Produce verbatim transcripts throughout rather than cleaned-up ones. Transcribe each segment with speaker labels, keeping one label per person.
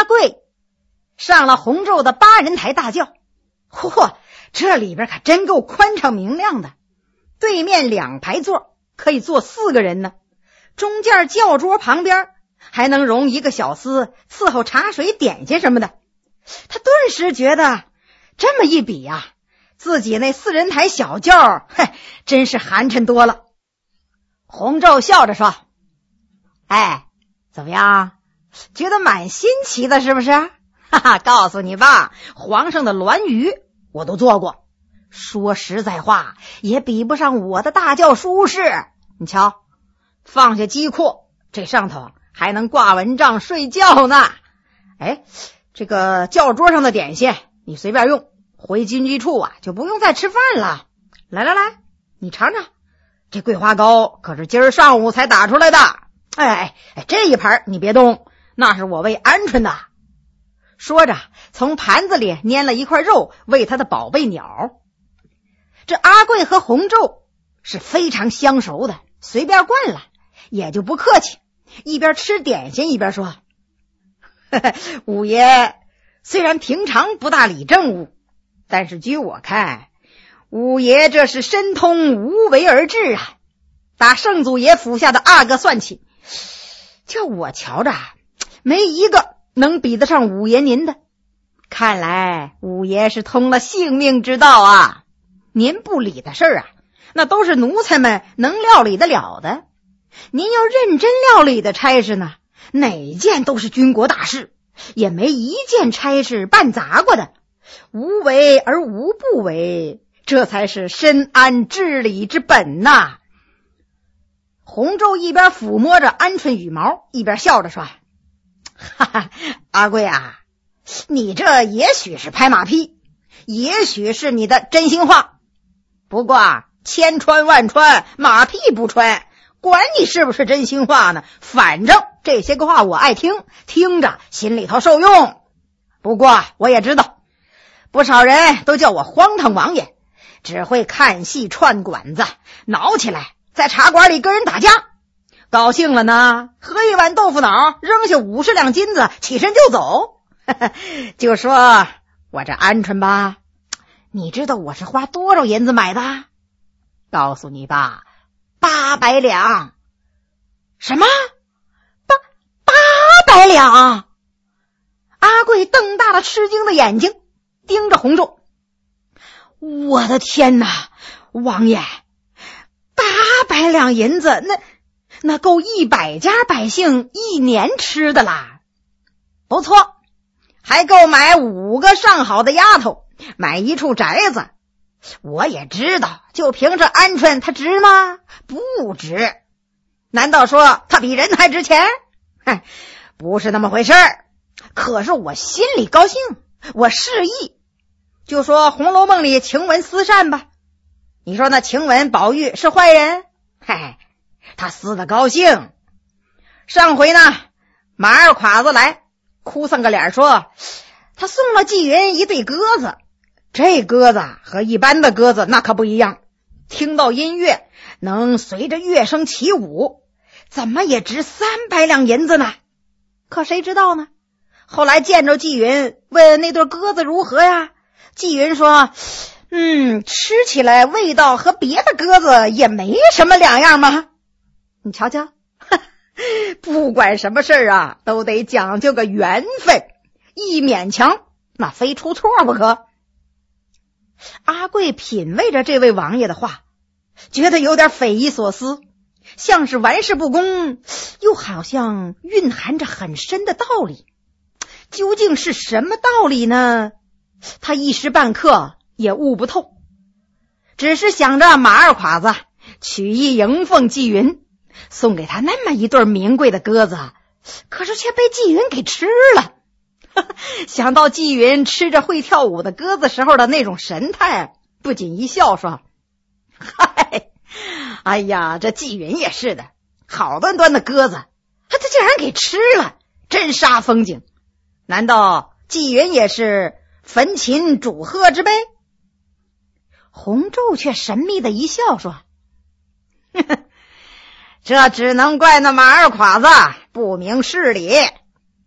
Speaker 1: 阿贵上了洪昼的八人台大轿。嚯，这里边可真够宽敞明亮的，对面两排座可以坐四个人呢，中间轿桌旁边还能容一个小厮伺候茶水点心什么的。他顿时觉得这么一比呀、啊，自己那四人台小轿嘿，真是寒碜多了。洪昼笑着说，哎，怎么样，觉得蛮新奇的是不是？哈哈，告诉你吧，皇上的銮舆我都坐过，说实在话也比不上我的大轿舒适。你瞧，放下机库，这上头还能挂蚊帐睡觉呢。哎，这个轿桌上的点心你随便用，回军机处啊就不用再吃饭了。来来来，你尝尝，这桂花糕可是今儿上午才打出来的。哎哎，这一盘你别动，那是我喂鹌鹑的。说着从盘子里拈了一块肉喂他的宝贝鸟。这阿贵和洪昼是非常相熟的，随便惯了也就不客气，一边吃点心一边说，呵呵，五爷虽然平常不大理政务，但是据我看，五爷这是深通无为而治啊。打圣祖爷府下的阿哥算起，就我瞧着没一个能比得上五爷您的。看来五爷是通了性命之道啊，您不理的事儿啊，那都是奴才们能料理得了的。您要认真料理的差事呢，哪件都是军国大事，也没一件差事办砸过的。无为而无不为，这才是深谙治理之本呐。洪昼一边抚摸着鹌鹑羽毛，一边笑着说，哈哈，阿贵啊，你这也许是拍马屁，也许是你的真心话，不过千穿万穿，马屁不穿，管你是不是真心话呢，反正这些个话我爱听，听着心里头受用。不过我也知道不少人都叫我荒唐王爷，只会看戏串馆子，挠起来在茶馆里跟人打架，高兴了呢喝一碗豆腐脑，扔下五十两金子起身就走。就说我这鹌鹑吧，你知道我是花多少银子买的？告诉你吧，八百两。什么？八八百两？阿贵瞪大了吃惊的眼睛，盯着洪昼。我的天哪，王爷，八百两银子，那那够一百家百姓一年吃的啦。不错，还够买五个上好的丫头，买一处宅子。我也知道，就凭这鹌鹑它值吗？不值。难道说它比人还值钱？嗨，不是那么回事儿。可是我心里高兴，我示意。就说《红楼梦》里晴雯私善吧，你说那晴雯宝玉是坏人？嗨，他撕得高兴。上回呢，马二侉子来哭丧个脸说，他送了纪云一对鸽子，这鸽子和一般的鸽子那可不一样，听到音乐能随着乐声起舞，怎么也值三百两银子呢。可谁知道呢，后来见着纪云，问那对鸽子如何呀，纪云说，嗯，吃起来味道和别的鸽子也没什么两样吗？你瞧瞧，不管什么事儿啊，都得讲究个缘分，一勉强那非出错不可。阿贵品味着这位王爷的话，觉得有点匪夷所思，像是玩世不恭，又好像蕴含着很深的道理。究竟是什么道理呢？他一时半刻也悟不透，只是想着马二侉子曲意迎奉纪云，送给他那么一对名贵的鸽子，可是却被纪云给吃了。想到纪云吃着会跳舞的鸽子时候的那种神态，不仅一笑说，嗨，哎呀，这纪云也是的，好端端的鸽子他竟然给吃了，真煞风景。难道纪云也是焚琴煮喝之辈？洪昼却神秘的一笑说，呵呵，这只能怪那马二侉子不明事理。嗨，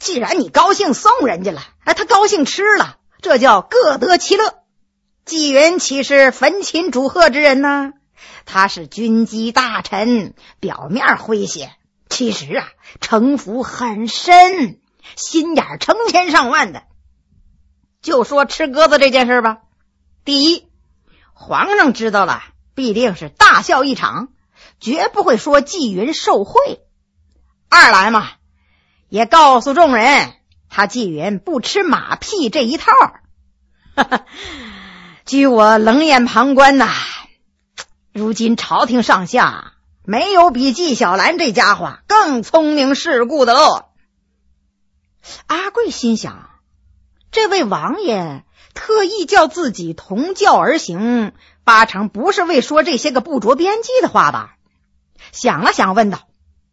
Speaker 1: 既然你高兴送人家了，哎，他高兴吃了，这叫各得其乐。纪云岂是焚琴祝贺之人呢？他是军机大臣，表面诙谐，其实啊，城府很深，心眼成千上万的。就说吃鸽子这件事吧，第一，皇上知道了，必定是大笑一场，绝不会说纪云受贿。二来嘛，也告诉众人，他纪云不吃马屁这一套。哈哈，据我冷眼旁观呐、啊，如今朝廷上下没有比纪晓岚这家伙更聪明世故的喽。阿贵心想，这位王爷特意叫自己同轿而行，八成不是为说这些个不着边际的话吧。想了想问道，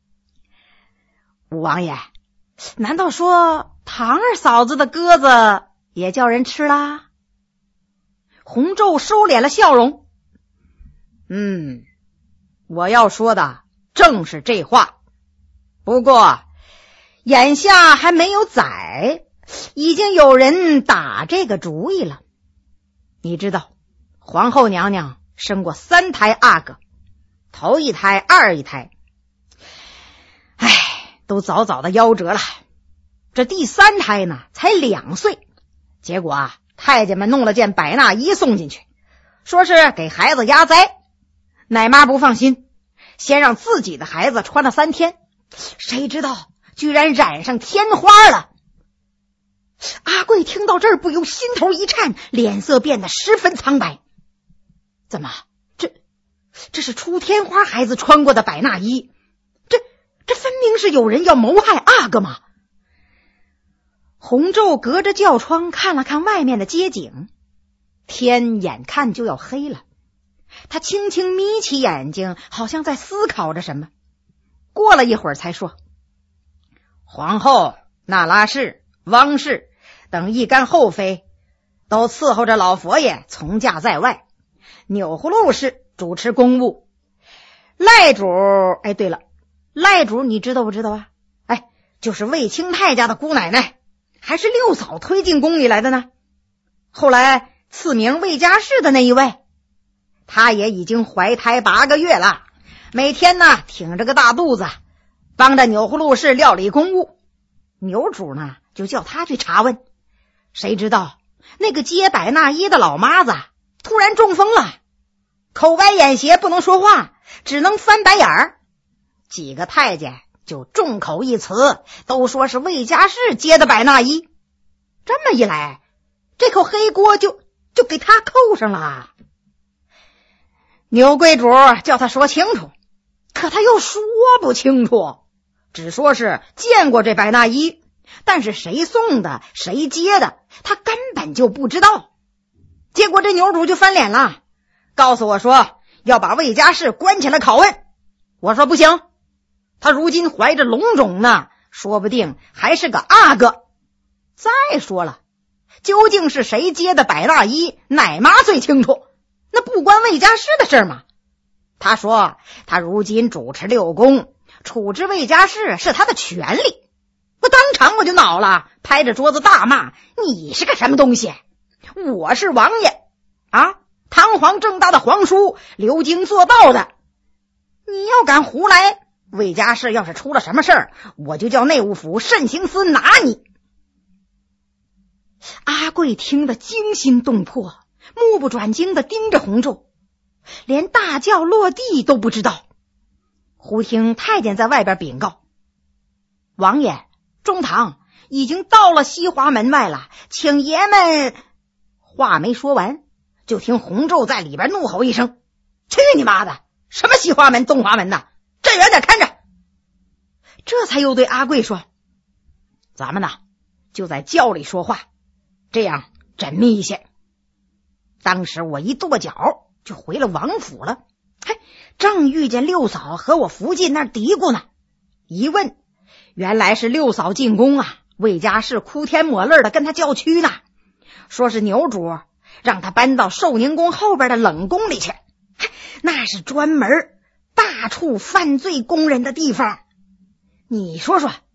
Speaker 1: 武王爷，难道说唐二嫂子的鸽子也叫人吃啦？洪昼收敛了笑容，嗯，我要说的正是这话。不过眼下还没有宰，已经有人打这个主意了。你知道皇后娘娘生过三胎阿哥，头一胎二一胎唉，都早早的夭折了。这第三胎呢才两岁，结果啊，太监们弄了件百纳衣送进去，说是给孩子压灾。奶妈不放心，先让自己的孩子穿了三天，谁知道居然染上天花了。阿贵听到这儿不由心头一颤，脸色变得十分苍白。怎么，这这是出天花孩子穿过的百纳衣？这这分明是有人要谋害阿哥嘛！洪昼隔着轿窗看了看外面的街景，天眼看就要黑了。他轻轻眯起眼睛，好像在思考着什么。过了一会儿才说，皇后、那拉氏、汪氏等一干后妃都伺候着老佛爷从驾在外，钮祜禄氏主持公务，赖主，哎，对了，赖主你知道不知道啊？哎，就是卫青太家的姑奶奶，还是六嫂推进宫里来的呢。后来赐名卫家氏的那一位，她也已经怀胎八个月了，每天呢挺着个大肚子，帮着钮祜禄氏料理公务。牛主呢就叫他去查问，谁知道那个接百纳衣的老妈子突然中风了，口歪眼斜，不能说话，只能翻白眼儿。几个太监就众口一词，都说是卫家氏接的百纳衣。这么一来，这口黑锅就就给他扣上了。牛贵主叫他说清楚，可他又说不清楚，只说是见过这百纳衣，但是谁送的谁接的他根本就不知道。结果这牛主就翻脸了，告诉我说要把卫家氏关起来拷问。我说不行，他如今怀着龙种呢，说不定还是个阿哥。再说了，究竟是谁接的百纳衣，奶妈最清楚，那不关卫家氏的事嘛。他说他如今主持六宫，处置卫家氏是他的权利。我当场我就恼了，拍着桌子大骂，你是个什么东西？我是王爷啊，堂皇正大的皇叔，留京做道的，你要敢胡来，卫家氏要是出了什么事儿，我就叫内务府慎刑司拿你。阿贵听得惊心动魄，目不转睛地盯着洪昼，连大轿落地都不知道。忽听太监在外边禀告，王爷，中堂已经到了西华门外了，请爷们。话没说完，就听洪昼在里边怒吼一声，去你妈的，什么西华门东华门的，站远点看着。这才又对阿贵说，咱们呢就在轿里说话，这样缜密一些。当时我一跺脚就回了王府了，嘿，正遇见六嫂和我福晋那儿嘀咕呢，一问原来是六嫂进宫啊，魏家氏哭天抹泪的跟他叫屈呢，说是牛主让他搬到寿宁宫后边的冷宫里去，那是专门大处犯罪工人的地方。你说说，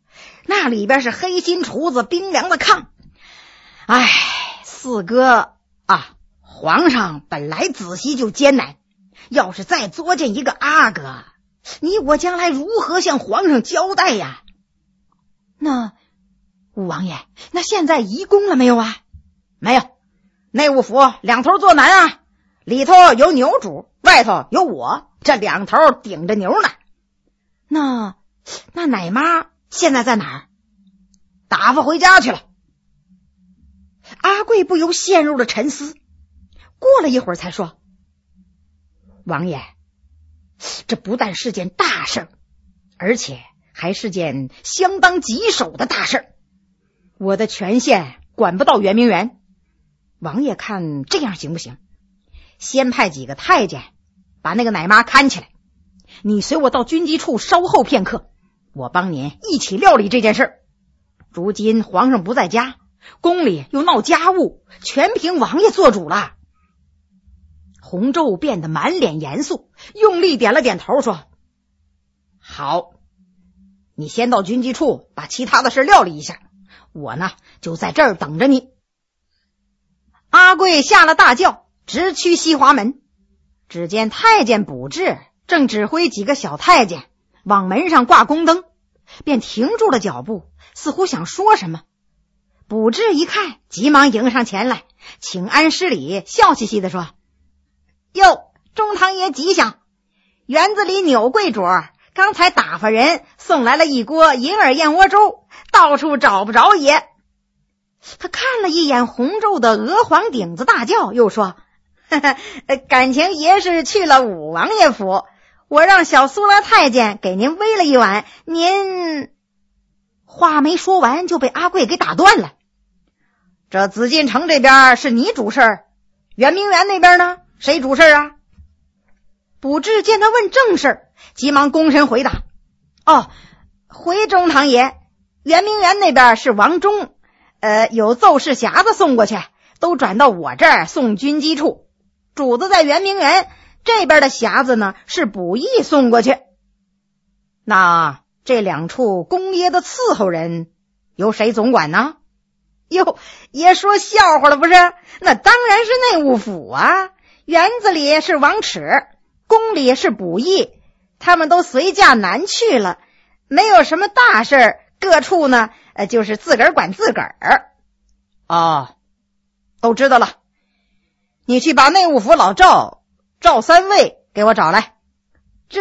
Speaker 1: 那里边是黑心厨子冰凉的炕。哎，四哥啊，皇上本来子息就艰难，要是再作践一个阿哥，你我将来如何向皇上交代呀？那武王爷，那现在移宫了没有啊？没有，内务府两头坐南啊，里头有牛主，外头有我，这两头顶着牛呢。那那奶妈现在在哪儿？打发回家去了。阿贵不由陷入了沉思，过了一会儿才说：王爷，这不但是件大事，而且还是件相当棘手的大事。我的权限管不到圆明园，王爷看这样行不行？先派几个太监把那个奶妈看起来，你随我到军机处稍后片刻，我帮您一起料理这件事。如今皇上不在家，宫里又闹家务，全凭王爷做主了。洪昼变得满脸严肃，用力点了点头说：好，你先到军机处把其他的事料理一下，我呢就在这儿等着你。阿贵下了大轿，直趋西华门。只见太监卜志正指挥几个小太监往门上挂宫灯，便停住了脚步，似乎想说什么。卜志一看，急忙迎上前来，请安施礼，笑嘻嘻地说：哟，中堂爷吉祥，园子里钮贵主刚才打发人送来了一锅银耳燕窝粥，到处找不着爷。他看了一眼红皱的鹅黄顶子大轿，又说：呵呵，感情爷是去了武王爷府，我让小苏拉太监给您煨了一碗，您……话没说完就被阿贵给打断了。这紫禁城这边是你主事，圆明园那边呢，谁主事啊？卜志见他问正事，急忙躬身回答：哦，回中堂爷，圆明园那边是王忠，呃，有奏事匣子送过去，都转到我这儿送军机处。主子在圆明园这边的匣子呢，是卜义送过去。那这两处宫爷的伺候人由谁总管呢？哟，爷说笑话了不是？那当然是内务府啊，园子里是王尺，宫里是卜义，他们都随驾南去了，没有什么大事，各处呢呃，就是自个儿管自个儿。哦，都知道了，你去把内务府老赵赵三位给我找来。这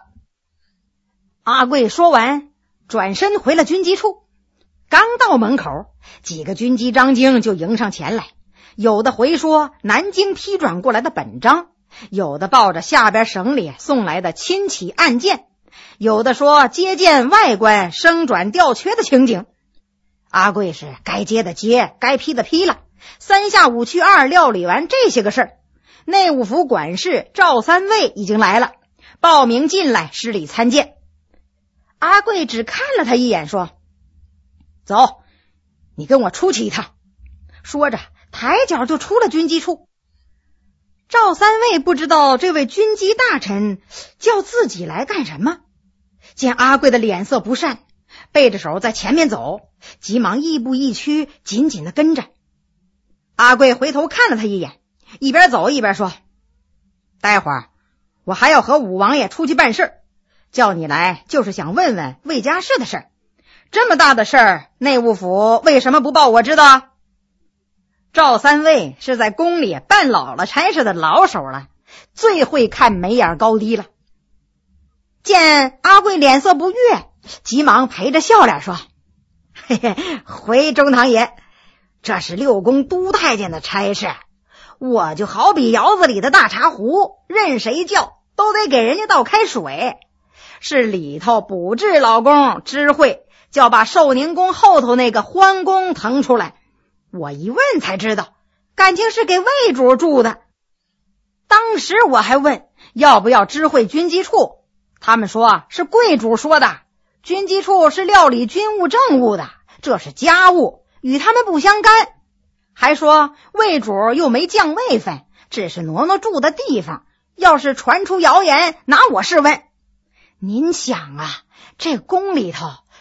Speaker 1: 阿贵说完，转身回了军机处。刚到门口，几个军机张京就迎上前来，有的回说南京批转过来的本章，有的抱着下边省里送来的亲启案件，有的说接见外官升转调缺的情景。阿贵是该接的接，该批的批了，三下五去二料理完这些个事儿。内务府管事赵三位已经来了，报名进来施礼参见。阿贵只看了他一眼，说：走，你跟我出去一趟。说着抬脚就出了军机处。赵三位不知道这位军机大臣叫自己来干什么，见阿贵的脸色不善，背着手在前面走，急忙亦步亦趋，紧紧的跟着。阿贵回头看了他一眼，一边走一边说：待会儿我还要和武王爷出去办事，叫你来就是想问问魏家氏的事儿。这么大的事儿，内务府为什么不报我知道？赵三位是在宫里办老了差事的老手了，最会看眉眼高低了。见阿贵脸色不悦，急忙陪着笑脸说：嘿嘿，回中堂爷，这是六宫都太监的差事，我就好比窑子里的大茶壶，任谁叫都得给人家倒开水。是里头卜志老公知会，叫把寿宁宫后头那个欢宫腾出来，我一问才知道，感情是给魏主住的。当时我还问要不要知会军机处，他们说是贵主说的，军机处是料理军务政务的，这是家务，与他们不相干。还说魏主又没降位分，只是挪挪住的地方，要是传出谣言，拿我试问。您想啊，这宫里头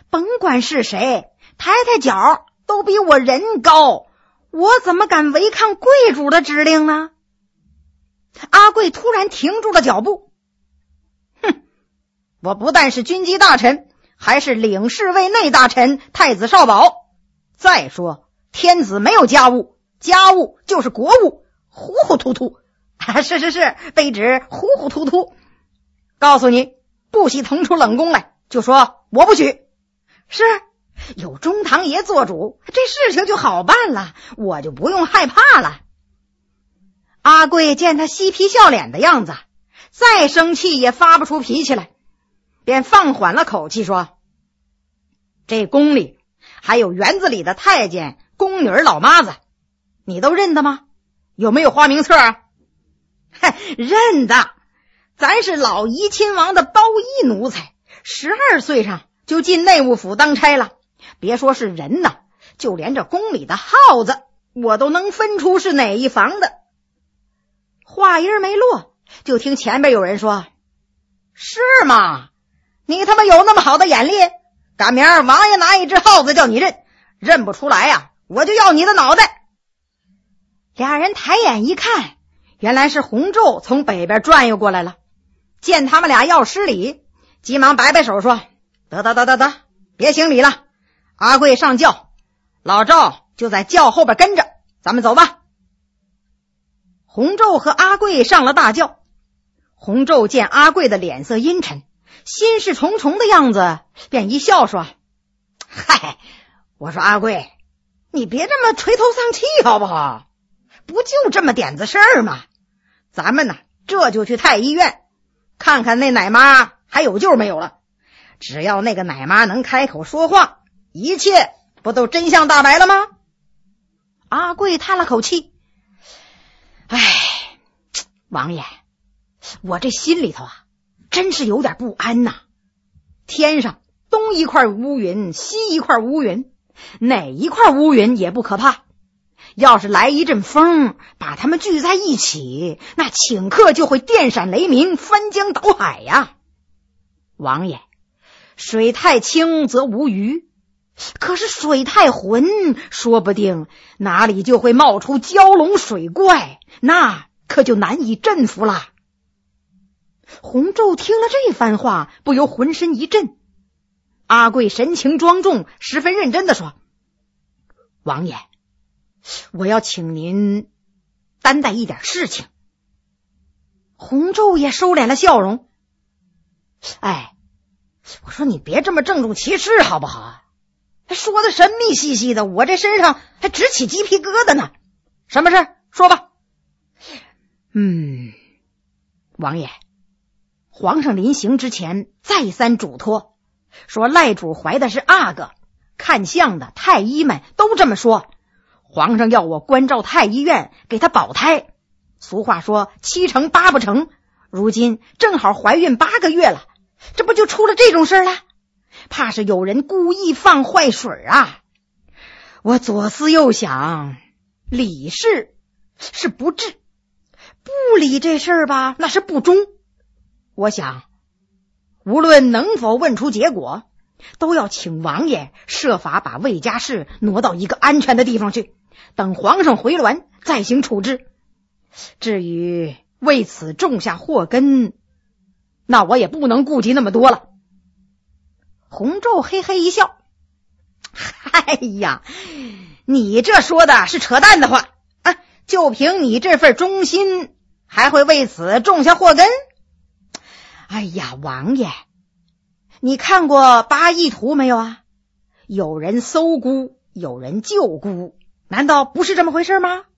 Speaker 1: 甭管是谁，抬抬脚都比我人高，我怎么敢违抗贵主的指令呢？阿贵突然停住了脚步。哼，我不但是军机大臣，还是领侍卫内大臣太子少保。再说天子没有家务，家务就是国务，糊糊涂涂啊！是是是，卑职糊糊涂涂。告诉你，不许腾出冷宫来，就说我不许。是，有中堂爷做主，这事情就好办了，我就不用害怕了。阿贵见他嬉皮笑脸的样子，再生气也发不出脾气来，便放缓了口气说：这宫里还有园子里的太监、宫女儿、老妈子，你都认得吗？有没有花名册啊？嘿，认得，咱是老怡亲王的包衣奴才，十二岁上就进内务府当差了。别说是人呐，就连这宫里的耗子，我都能分出是哪一房的。话音没落，就听前边有人说：是吗？你他妈有那么好的眼力？赶明儿王爷拿一只耗子叫你认，认不出来呀、啊，我就要你的脑袋。俩人抬眼一看，原来是洪昼从北边转悠过来了，见他们俩要施礼，急忙摆摆手说：得得得得得，别行礼了，阿贵上轿，老赵就在轿后边跟着，咱们走吧。洪昼和阿贵上了大轿，洪昼见阿贵的脸色阴沉，心事重重的样子，便一笑说：嗨，我说阿贵，你别这么垂头丧气好不好？不就这么点子事儿吗？咱们呢，这就去太医院看看那奶妈还有救没有了。只要那个奶妈能开口说话，一切不都真相大白了吗？阿贵叹了口气：哎，王爷，我这心里头啊真是有点不安呐。天上东一块乌云，西一块乌云，哪一块乌云也不可怕，要是来一阵风，把他们聚在一起，那顷刻就会电闪雷鸣，翻江倒海呀。王爷，水太清则无鱼，可是水太浑，说不定哪里就会冒出蛟龙水怪，那可就难以镇服了。洪昼听了这番话，不由浑身一震。阿贵神情庄重，十分认真地说：王爷，我要请您担待一点事情。洪昼也收敛了笑容：哎，我说你别这么郑重其事好不好？说的神秘兮兮的，我这身上还直起鸡皮疙瘩呢。什么事？说吧。嗯，王爷，皇上临行之前再三嘱托，说赖主怀的是阿哥，看相的太医们都这么说，皇上要我关照太医院给他保胎。俗话说七成八不成，如今正好怀孕八个月了，这不就出了这种事了？怕是有人故意放坏水啊！我左思右想，理事是不治，不理这事儿吧，那是不忠。我想无论能否问出结果，都要请王爷设法把魏家氏挪到一个安全的地方去，等皇上回銮再行处置。至于为此种下祸根，那我也不能顾及那么多了。洪昼嘿嘿一笑：哎呀，你这说的是扯淡的话啊！就凭你这份忠心，还会为此种下祸根？哎呀，王爷，你看过八义图没有啊？有人搜孤，有人救孤，难道不是这么回事吗？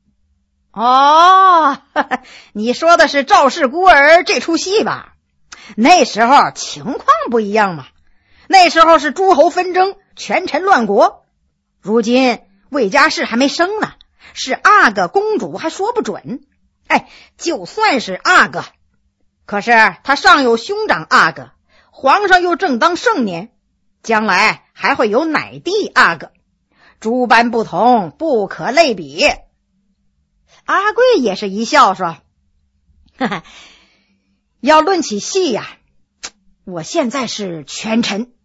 Speaker 1: 哦，呵呵，你说的是赵氏孤儿这出戏吧？那时候情况不一样嘛，那时候是诸侯纷争，权臣乱国。如今魏家氏还没生呢，是阿哥公主还说不准。哎，就算是阿哥，可是他上有兄长阿哥，皇上又正当盛年，将来还会有奶弟阿哥，诸般不同，不可类比。阿贵也是一笑说：哈哈，要论起戏呀、啊，我现在是权臣，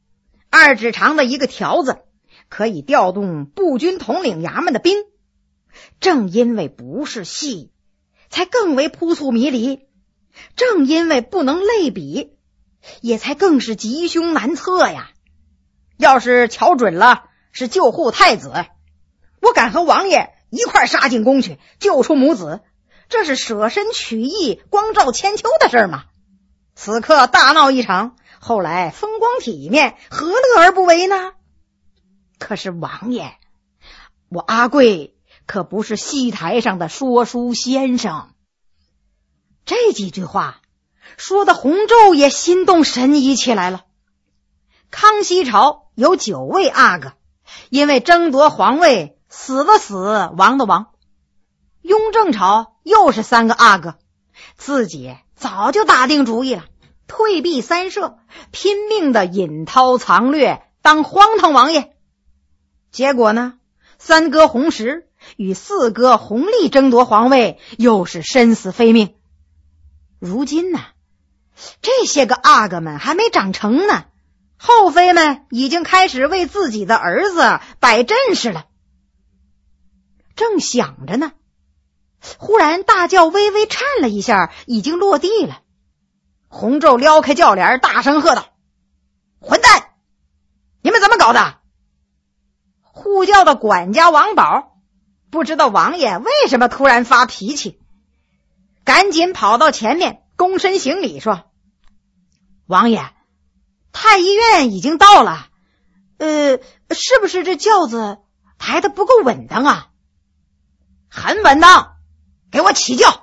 Speaker 1: 二指长的一个条子，可以调动步军统领衙门的兵。正因为不是戏，才更为扑朔迷离；正因为不能类比，也才更是吉凶难测呀。要是瞧准了是救护太子，我敢和王爷一块杀进宫去救出母子，这是舍身取义、光照千秋的事吗？此刻大闹一场，后来风光体面，何乐而不为呢？可是王爷，我阿贵可不是戏台上的说书先生。这几句话说的洪昼也心动神怡起来了。康熙朝有九位阿哥，因为争夺皇位，死的死，亡的亡。雍正朝又是三个阿哥，自己早就打定主意了，退避三舍，拼命的引涛藏略，当荒唐王爷。结果呢，三哥洪石与四哥洪立争夺皇位，又是生死非命。如今呢，这些个阿哥们还没长成呢，后妃们已经开始为自己的儿子摆阵势了。正想着呢，忽然大轿微微颤了一下，已经落地了。洪昼撩开轿帘，大声喝道：混蛋，你们怎么搞的？护轿的管家王宝不知道王爷为什么突然发脾气，赶紧跑到前面躬身行礼说：王爷，太医院已经到了，呃，是不是这轿子抬得不够稳当啊？很稳当，给我起轿。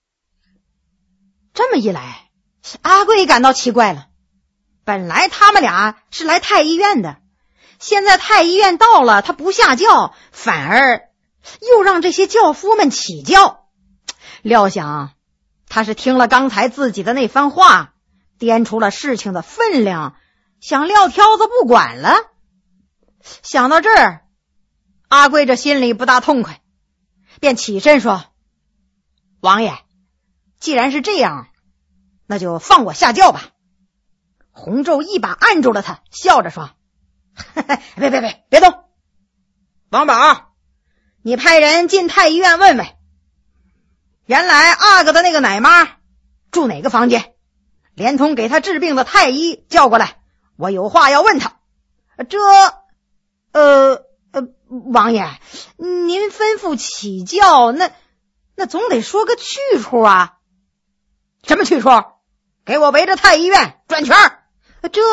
Speaker 1: 这么一来，阿贵感到奇怪了，本来他们俩是来太医院的，现在太医院到了，他不下轿，反而又让这些轿夫们起轿。料想他是听了刚才自己的那番话，掂出了事情的分量，想撂挑子不管了。想到这儿，阿贵这心里不大痛快，便起身说：王爷，既然是这样，那就放我下轿吧。洪昼一把按住了他，笑着说：别别别别动，王宝，你派人进太医院问问，原来阿哥的那个奶妈住哪个房间，连同给他治病的太医叫过来，我有话要问他。这呃呃，王爷，您吩咐起轿，那那总得说个去处啊。什么去处？给我围着太医院转圈。这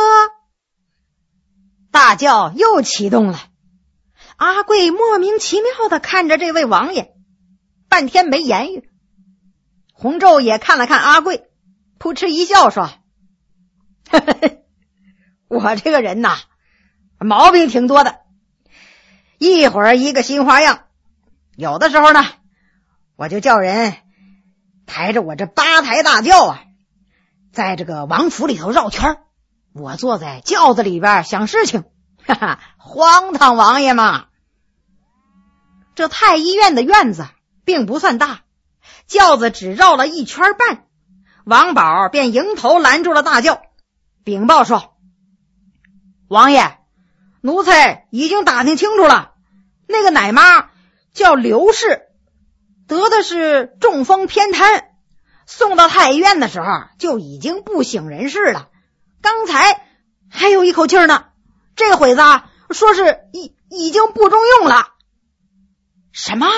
Speaker 1: 大轿又启动了。阿贵莫名其妙地看着这位王爷，半天没言语。洪昼也看了看阿贵，扑哧一笑说：呵呵，我这个人呐，毛病挺多的，一会儿一个新花样。有的时候呢，我就叫人抬着我这八抬大轿啊，在这个王府里头绕圈，我坐在轿子里边想事情，哈哈，荒唐王爷嘛。这太医院的院子并不算大，轿子只绕了一圈半，王宝便迎头拦住了大轿，禀报说：王爷，奴才已经打听清楚了，那个奶妈叫刘氏，得的是中风偏瘫，送到太医院的时候就已经不省人事了，刚才还有一口气呢，这会子说是已已经不中用了。什么？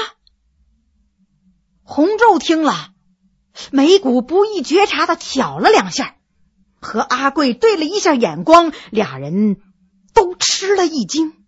Speaker 1: 洪昼听了，眉骨不易觉察的挑了两下，和阿贵对了一下眼光，俩人都吃了一惊。